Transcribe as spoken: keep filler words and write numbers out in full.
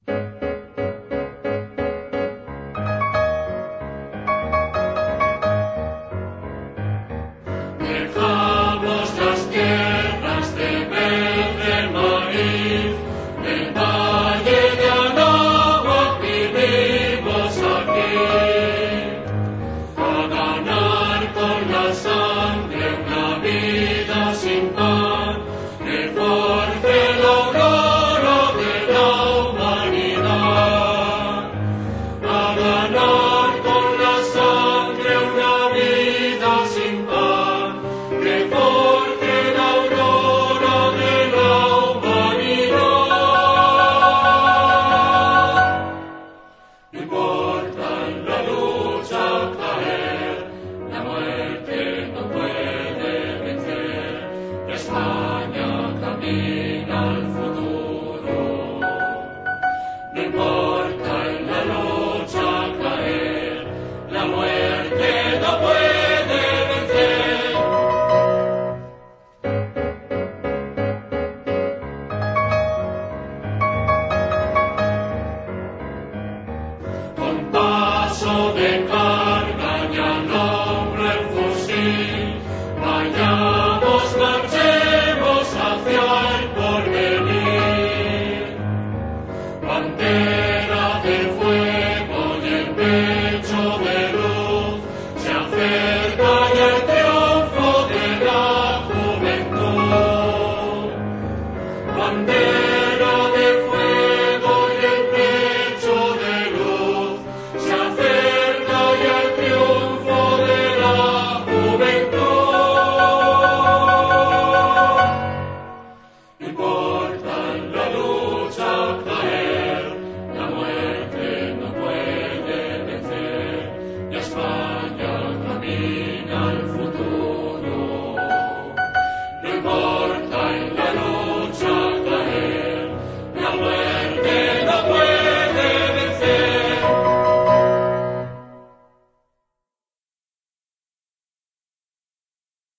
Dejamos las tierras de verde maíz, del valle de Anáhuac vivimos aquí, a ganar con la sangre una vida sin pan, que forje la aurora de la humanidad, a ganar con la sangre una vida sin pan, que forje la aurora de la humanidad. No importa en la lucha caer, la muerte no puede vencer, España camina al futuro. No importa